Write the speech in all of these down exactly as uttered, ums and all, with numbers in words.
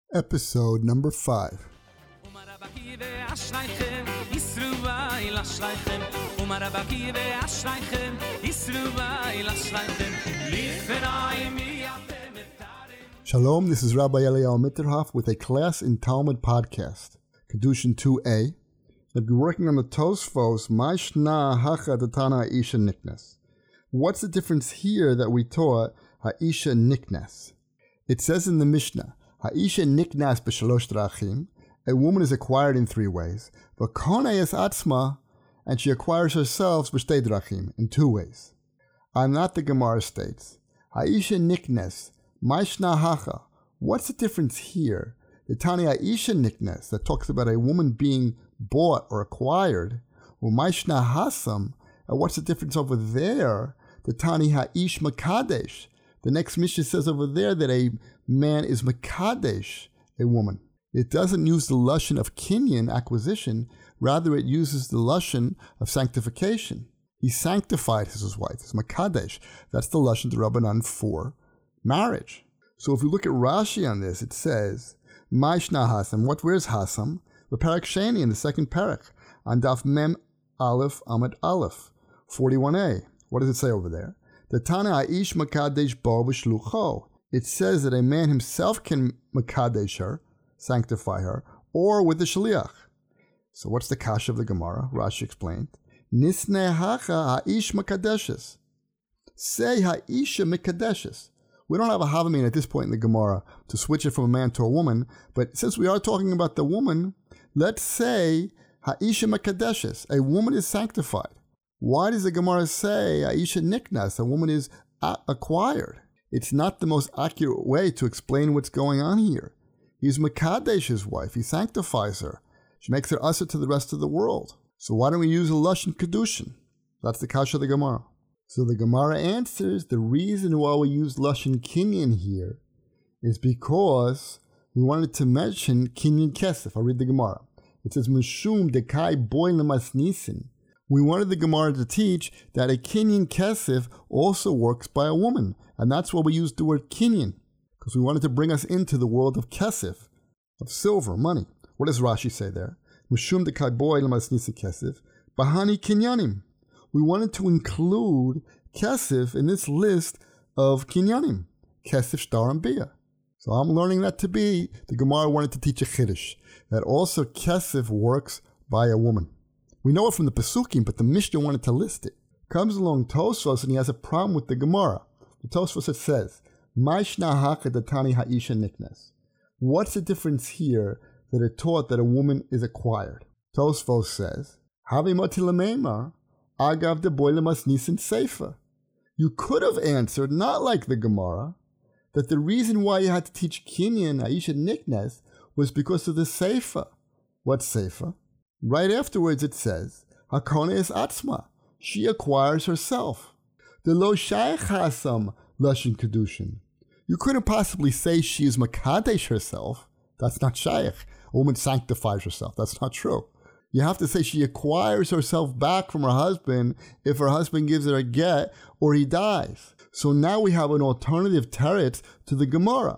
Episode number five. Shalom, this is Rabbi Eliyahu Mitterhoff with a class in Talmud podcast, Kedushin two A. I'll be working on the Tosfos, Mashna Hacha Datana Ha'isha Niknes. What's the difference here that we taught Ha'isha Niknes? It says in the Mishnah, Ha'isha Niknas b'shalosh drachim, a woman is acquired in three ways, v'konayes atzma, and she acquires herself b'shtei drachim, in two ways. On that the Gemara states, Ha'isha Niknes, Mashna Hacha. What's the difference here? The Tani Ha'isha Niknes, that talks about a woman being bought or acquired, or Mashna Hasam, and what's the difference over there? The Tani Ha'ish Makadesh. The next Mishnah says over there that a man is Makadesh, a woman. It doesn't use the Lashon of Kinyan, acquisition, rather it uses the Lashon of sanctification. He sanctified his wife, his Makadesh. That's the Lashon to Rabbanan for marriage. So if we look at Rashi on this, it says, Ma'ishna Hasam. What, where's Hasam? The Parak Sheni in the second Parak, on Daf Mem Aleph Amud Aleph, forty-one A. What does it say over there? The Tana Ha'ish Makadesh Bo V'shlucho. It says that a man himself can Makadesh her, sanctify her, or with the Shaliach. So what's the kasha of the Gemara? Rashi explained. Nisne Hacha Ha'ish Makadeshes. Say Ha'isha Makadeshes. We don't have a Havamin at this point in the Gemara to switch it from a man to a woman, but since we are talking about the woman, let's say Ha'isha Makadeshes. A woman is sanctified. Why does the Gemara say Ha'isha Niknas? A woman is a- acquired. It's not the most accurate way to explain what's going on here. He's Makadesh, his wife. He sanctifies her. She makes her usher to the rest of the world. So why don't we use a Lashon Kedushin? That's the kasha of the Gemara. So the Gemara answers the reason why we use Lashon Kinyan here is because we wanted to mention Kinyan Kesef. I'll read the Gemara. It says, Mishum dekai boy lemas nisin. We wanted the Gemara to teach that a Kinyan Kesef also works by a woman. And that's why we used the word Kinyan, because we wanted to bring us into the world of Kesef, of silver, money. What does Rashi say there? Mishum dekai boy lemas nisin Kesef, bahani Kinyanim. We wanted to include Kesef in this list of Kinyanim, Kesef, Shtar, and Bia. So I'm learning that to be, the Gemara wanted to teach a Chiddush, that also Kesef works by a woman. We know it from the Pesukim, but the Mishnah wanted to list it. Comes along Tosfos, and he has a problem with the Gemara. The Tosfos, it says, Ma'ishna Hacha Datani Ha'isha Niknes. What's the difference here that it taught that a woman is acquired? Tosfos says, Havi Moti Lameimar, Agav de boy lemas nisin seifa. You could have answered, not like the Gemara, that the reason why you had to teach Kinyan, Ha'isha Niknes, was because of the seifa. What seifa? Right afterwards it says, Hakona is atzma. She acquires herself. The lo shaykh hasam lashon kedushin. You couldn't possibly say she is makadesh herself. That's not shaykh. A woman sanctifies herself. That's not true. You have to say she acquires herself back from her husband if her husband gives her a get or he dies. So now we have an alternative teretz to the Gemara.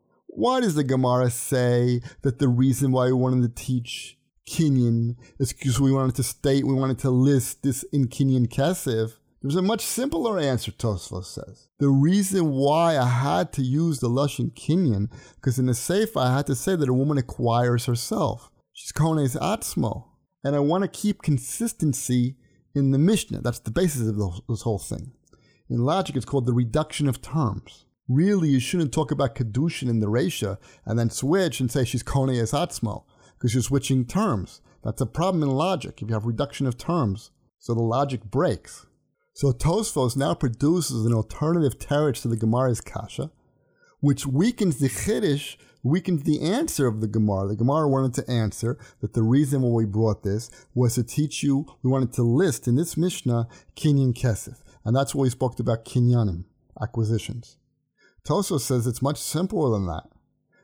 Why does the Gemara say that the reason why we wanted to teach Kinyan is because we wanted to state, we wanted to list this in Kinyan Kesef? There's a much simpler answer, Tosfos says. The reason why I had to use the Lashon Kinyan, because in the Sefer I had to say that a woman acquires herself. She's kones atzmo. And I want to keep consistency in the Mishnah. That's the basis of this whole thing. In logic, it's called the reduction of terms. Really, you shouldn't talk about Kedushin in the Reisha and then switch and say she's kones atzmo, because you're switching terms. That's a problem in logic if you have reduction of terms. So the logic breaks. So Tosfos now produces an alternative teretz to the Gemara's kasha, which weakens the Chiddush, weakens the answer of the Gemara. The Gemara wanted to answer that the reason why we brought this was to teach you, we wanted to list in this Mishnah Kinyan Kesef. And that's why we spoke about Kinyanim, acquisitions. Tosfos says it's much simpler than that.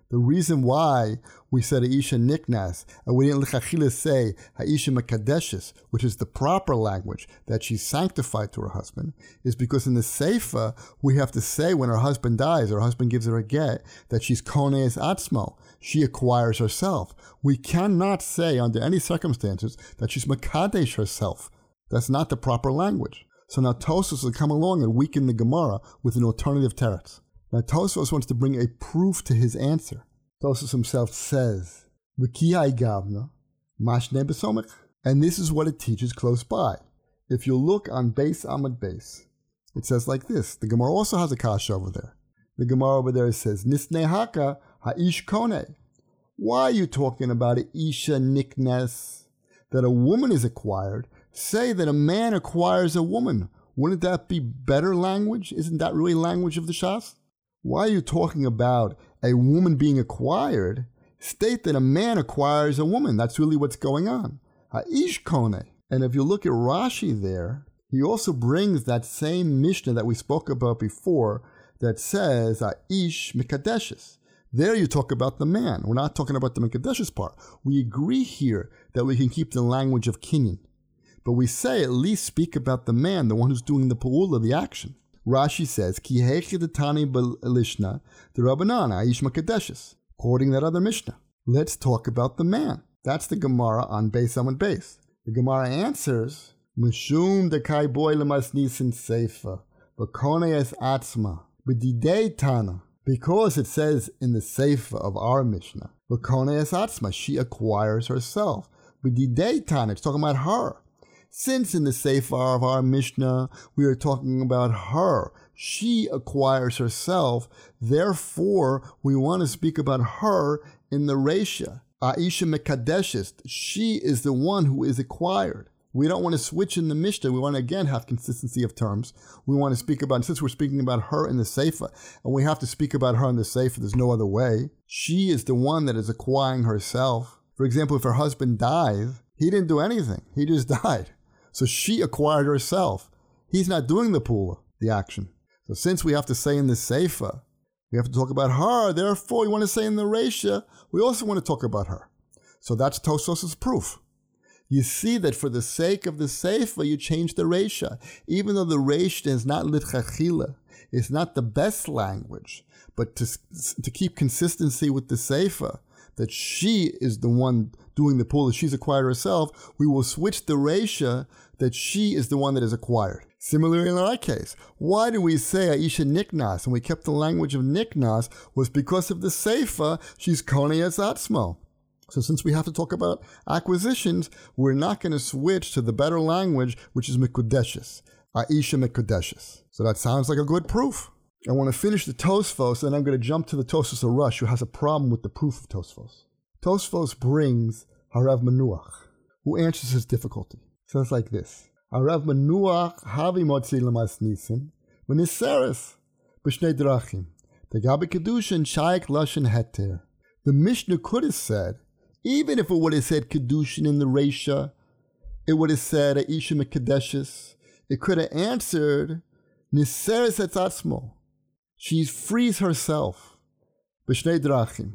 The reason why we said Ha'isha Niknas, and we didn't l'chachila say Ha'isha Mekadeshes, which is the proper language, that she's sanctified to her husband, is because in the Seifa, we have to say when her husband dies, or her husband gives her a get, that she's Koneis Atzmo. She acquires herself. We cannot say under any circumstances that she's Mekadesh herself. That's not the proper language. So now Tosfos will come along and weaken the Gemara with an alternative teretz. Now Tosfos wants to bring a proof to his answer. Tosfos himself says, "V'kiyai gavna, mashne besomech," and this is what it teaches close by. If you look on Beis Amud Beis, it says like this. The Gemara also has a kasha over there. The Gemara over there says, "Nisnei haka ha'ish kone." Why are you talking about a isha niknes, that a woman is acquired? Say that a man acquires a woman. Wouldn't that be better language? Isn't that really language of the Shas? Why are you talking about a woman being acquired? State that a man acquires a woman. That's really what's going on. Ha'ish kone. And if you look at Rashi there, he also brings that same Mishnah that we spoke about before that says Ha'ish mikadeshes. There you talk about the man. We're not talking about the mikadeshes part. We agree here that we can keep the language of kinyan. But we say at least speak about the man, the one who's doing the pa'ula, the action. Rashi says, Ki hechidetani b'lishna, the Rabbanan, Aish Makadeshes, quoting that other Mishnah. Let's talk about the man. That's the Gemara on Beis Amud Beis. The Gemara answers, Mishum dekai boy lemasnisin seifa, v'konei es atzma, b'didei tana. Because it says in the seifa of our Mishnah, v'konei es atzma, she acquires herself. B'didei tana, it's talking about her. Since in the Sefer of our Mishnah, we are talking about her. She acquires herself. Therefore, we want to speak about her in the Reisha. Aisha Mekadeshes. She is the one who is acquired. We don't want to switch in the Mishnah. We want to, again, have consistency of terms. We want to speak about, since we're speaking about her in the Sefer, and we have to speak about her in the Sefer, there's no other way. She is the one that is acquiring herself. For example, if her husband dies, he didn't do anything. He just died. So she acquired herself. He's not doing the pula, the action. So since we have to say in the Seifa, we have to talk about her, therefore we want to say in the Reisha, we also want to talk about her. So that's Tosfos' proof. You see that for the sake of the Seifa, you change the Reisha. Even though the Reisha is not litchachila, it's not the best language, but to, to keep consistency with the Seifa, that she is the one doing the pula, she's acquired herself, we will switch the Reisha that she is the one that is acquired. Similarly in our case, why do we say Aisha Niknas, and we kept the language of Niknas, was because of the Seifa, she's Konei Es Atzmo. So since we have to talk about acquisitions, we're not going to switch to the better language, which is Mekudeshes, Aisha Mekudeshes. So that sounds like a good proof. I want to finish the Tosfos, and I'm going to jump to the Tosfos Arush, who has a problem with the proof of Tosfos. Tosfos brings Harav Menuach, who answers his difficulty. It says like this: Harav Menuach havi motzi lemas nisin v'niseres b'shnei drachim tegabe kedushin shayek lashon heter. The Mishnah could have said, even if it would have said kedushin in the Reisha, it would have said Aisha Mekadeshes. It could have answered niseres et atzmo. She frees herself. B'shnei drachim.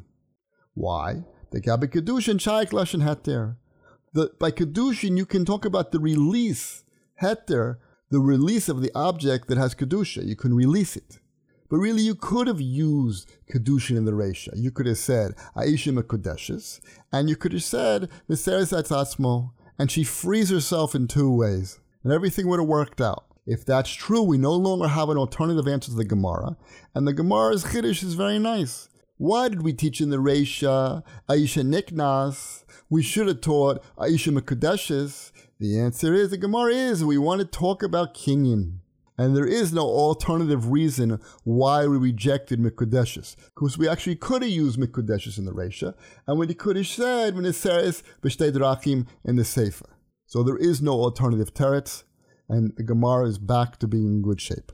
Why? Tegabe kedushin shayek lashon heter. The, by Kedushin, you can talk about the release, heter, the release of the object that has Kedusha. You can release it. But really, you could have used Kedushin in the Reisha. You could have said, Aisha Mekudeshes, and you could have said, Miseres Atzatzmo, and she frees herself in two ways. And everything would have worked out. If that's true, we no longer have an alternative answer to the Gemara, and the Gemara's Chiddush is very nice. Why did we teach in the Reisha, Aisha Niknas? We should have taught Aisha Mekudeshes. The answer is, the Gemara is, we want to talk about Kinyan. And there is no alternative reason why we rejected Mekudeshes. Because we actually could have used Mekudeshes in the Reisha, and we could have said, V'niseres b'shtei drachim in the Sefer. So there is no alternative teretz, and the Gemara is back to being in good shape.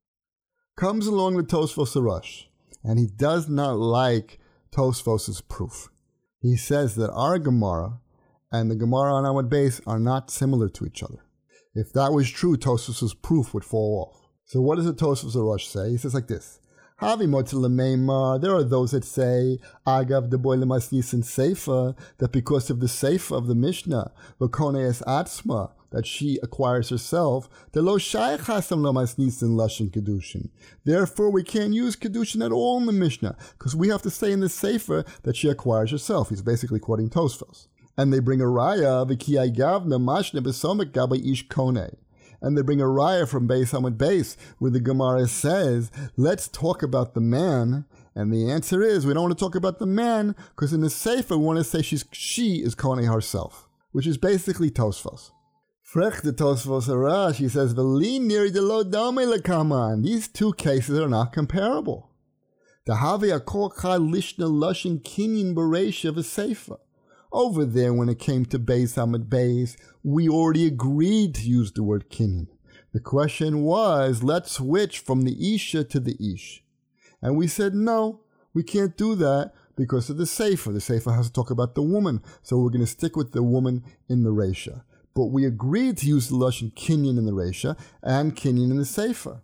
Comes along the Tosfos Arush, and he does not like Tosfos' proof. He says that our Gemara and the Gemara on Amud Beis are not similar to each other. If that was true, Tosfos' proof would fall off. So what does the Tosfos Arush say? He says like this: Havi Motzelameimar, there are those that say, Agav de boy lemasnis and Seifa, that because of the Seifa of the Mishnah, Vakoneas Atzma, that she acquires herself, the lo shaykh hasam lemasnis and Lashon Kedushin. Therefore, we can't use Kedushin at all in the Mishnah, because we have to say in the Sefer that she acquires herself. He's basically quoting Tosfos. And they bring a raya, V'ki Agavna mashne besomek gaba ish kone. And they bring a raya from Beis Hamad Beis, where the Gemara says, let's talk about the man. And the answer is, we don't want to talk about the man, because in the Sefer, we want to say she's, she is Kone herself, which is basically Tosfos. Frech the Tosfos Arash, he says, V'li niri de lo dame lekaman. These two cases are not comparable. The Havi akol chai lishna lushin kinyin bereisha v'seifa. Over there, when it came to Beis Hamad Beis, we already agreed to use the word kinyan. The question was, let's switch from the Isha to the Ish. And we said, no, we can't do that because of the Sefer. The Sefer has to talk about the woman, so we're going to stick with the woman in the Reisha. But we agreed to use the Lashon kinyan in the Reisha and kinyan in the Sefer.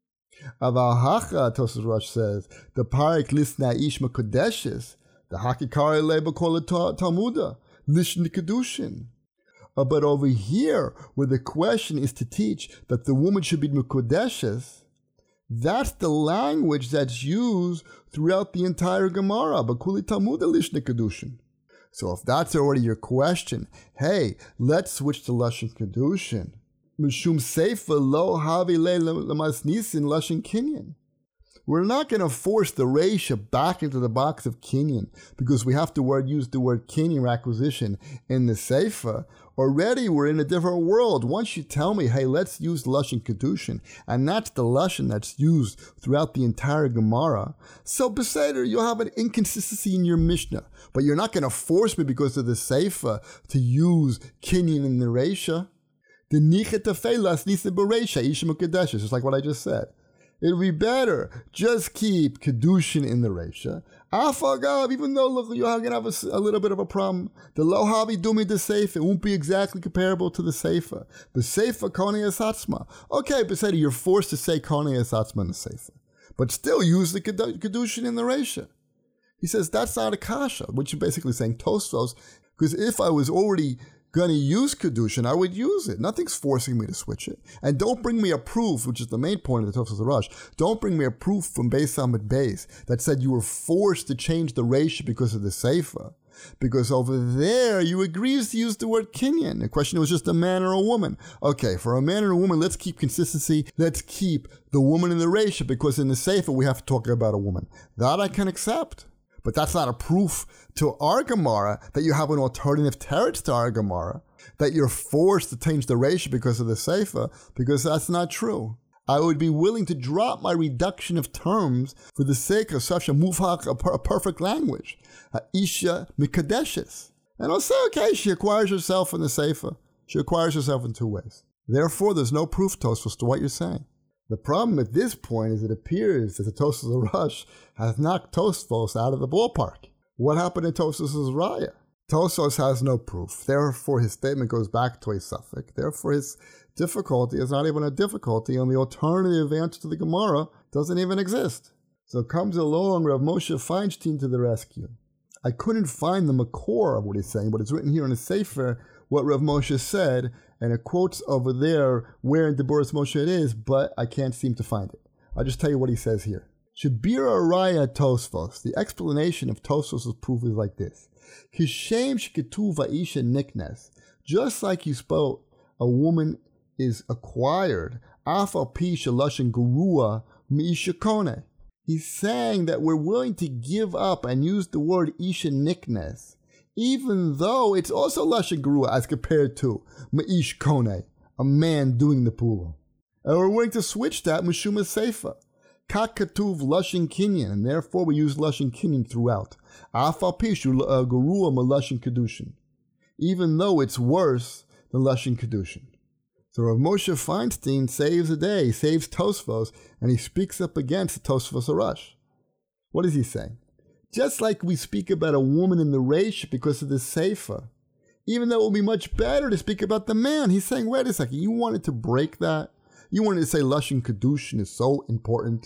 Aval Hacha, Tosfos Rosh says, the Parik Lisna Ish Makodeshes, the Hakikari Leba Kol Talmuda, Lishn Kedushin. Uh, but over here, where the question is to teach that the woman should be Mekodeshes, that's the language that's used throughout the entire Gemara, Bakuli Talmuda Lishn Kedushin. So if that's already your question, hey, let's switch to Lashon Kedushin. Mishum Seifa lo havi le lemasnisin Lashon Kinyan. We're not going to force the Reisha back into the box of Kinyan because we have to word, use the word Kinyan acquisition in the Sefer. Already we're in a different world. Once you tell me, hey, let's use Lashon Kedushin, and that's the Lashon that's used throughout the entire Gemara, so Beseder, you'll have an inconsistency in your Mishnah, but you're not going to force me because of the Sefer to use Kinyan in the Reisha. The Nichet Tefelas Nisa Bereisha Isha Mukadesh, just like what I just said. It would be better just keep Kedushin in the Reisha. Afagav, even though look, you're going to have a, a little bit of a problem. The Lo Havi Dumi the Sefer, it won't be exactly comparable to the Sefer. The Sefer Konei Asatzma. Okay, but say you're forced to say Konei Asatzma in the Sefer. But still use the Kedushin in the Reisha. He says that's not a kasha, which is basically saying Tosfos, because if I was already going to use Kedushin, I would use it. Nothing's forcing me to switch it. And don't bring me a proof, which is the main point of the Tosfos Rush. Don't bring me a proof from Beis Hamad Beis that said you were forced to change the ratio because of the Sefer. Because over there, you agreed to use the word Kinyan. The question was just a man or a woman. Okay, for a man and a woman, let's keep consistency. Let's keep the woman in the ratio because in the Sefer, we have to talk about a woman. That I can accept. But that's not a proof to our Gemara that you have an alternative teretz to our Gemara, that you're forced to change the ratio because of the Sefer, because that's not true. I would be willing to drop my reduction of terms for the sake of such a muvhak, a, per- a perfect language, a Isha Mikadeshes. And I'll say, okay, she acquires herself in the Sefer. She acquires herself in two ways. Therefore, there's no proof, Tosfos, to what you're saying. The problem at this point is it appears that the Tosfos Rush has knocked Tosfos out of the ballpark. What happened to Tosfos' Raya? Tosfos has no proof. Therefore, his statement goes back to a suffix. Therefore, his difficulty is not even a difficulty, and the alternative answer to the Gemara doesn't even exist. So comes along Rav Moshe Feinstein to the rescue. I couldn't find the makor of what he's saying, but it's written here in the Sefer what Rav Moshe said, and it quotes over there where in Deborah's Moshe it is, but I can't seem to find it. I'll just tell you what he says here. Shabira Raya Tosfos. The explanation of Tosfos' proof is like this. Kishem shketuv va'isha niknes. Just like you spoke, a woman is acquired. Afal pi shalashin gurua mi'isha kone. He's saying that we're willing to give up and use the word isha niknes, even though it's also Lashon Gerua as compared to Ma'ish Kone, a man doing the pula. And we're willing to switch that Mishuma Seifa. Kak Katuv Lashon Kinyan, and therefore we use Lashon Kinyan throughout. Afal Pishu Gerua Ma Lashon Kedushin, even though it's worse than Lashon Kedushin. So Rav Moshe Feinstein saves the day, saves Tosfos, and he speaks up against the Tosfos Arash. What is he saying? Just like we speak about a woman in the Reish because of the Sefer, even though it would be much better to speak about the man, he's saying, wait a second, you wanted to break that? You wanted to say Lashon Kedushin is so important?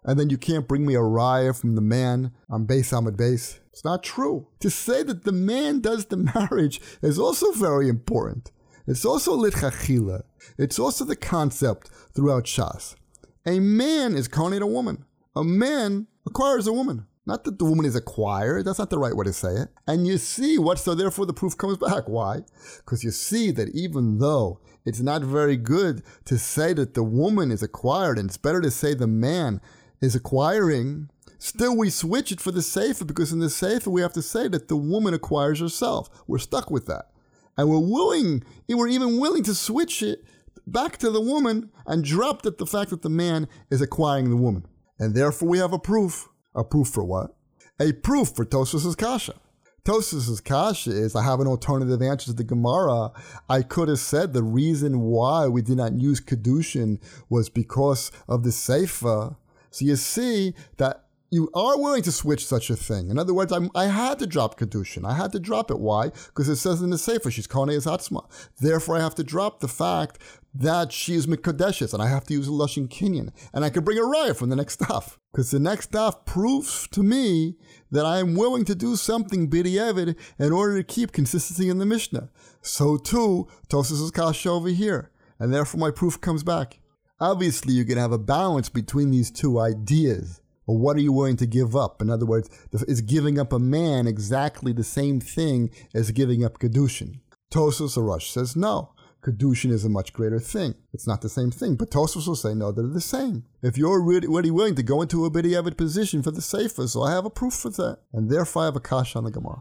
and then you can't bring me a raya from the man on Beis Amud Beis. It's not true. To say that the man does the marriage is also very important. It's also litchachila. It's also the concept throughout Shas. A man is kohen a woman. A man acquires a woman. Not that the woman is acquired. That's not the right way to say it. And you see what, so therefore the proof comes back. Why? Because you see that even though it's not very good to say that the woman is acquired, and it's better to say the man is acquiring, still we switch it for the Sefer, because in the Sefer we have to say that the woman acquires herself. We're stuck with that. And we're willing, we're even willing to switch it back to the woman and drop that the fact that the man is acquiring the woman. And therefore we have a proof. A proof for what? A proof for Tosfos' Kasha. Tosfos' Kasha is, I have an alternative answer to the Gemara. I could have said the reason why we did not use Kedushin was because of the Sefer. So you see that you are willing to switch such a thing. In other words, I'm, I had to drop Kedushin. I had to drop it. Why? Because it says in the Sefer, she's Konei Atzma. Therefore, I have to drop the fact that she is Mikadeshes, and I have to use a Lashon Kinyan. And I can bring a raya from the next daf. Because the next daf proves to me that I am willing to do something b'diavad in order to keep consistency in the Mishnah. So too, Tosfos' Kasha over here. And therefore my proof comes back. Obviously, you're going to have a balance between these two ideas. Or what are you willing to give up? In other words, is giving up a man exactly the same thing as giving up Kedushin? Tosfos Arush says no. Kedushin is a much greater thing. It's not the same thing. But Tosfos will say no, they're the same. If you're really, really willing to go into a b'diavad position for the Sefer, so I have a proof for that. And therefore I have a kasha on the Gemara.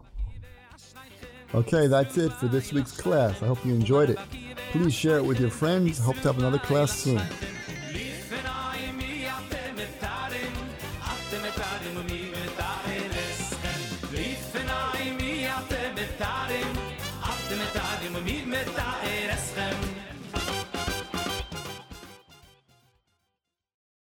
Okay, that's it for this week's class. I hope you enjoyed it. Please share it with your friends. Hope to have another class soon. אתם מתארים ומי מתארים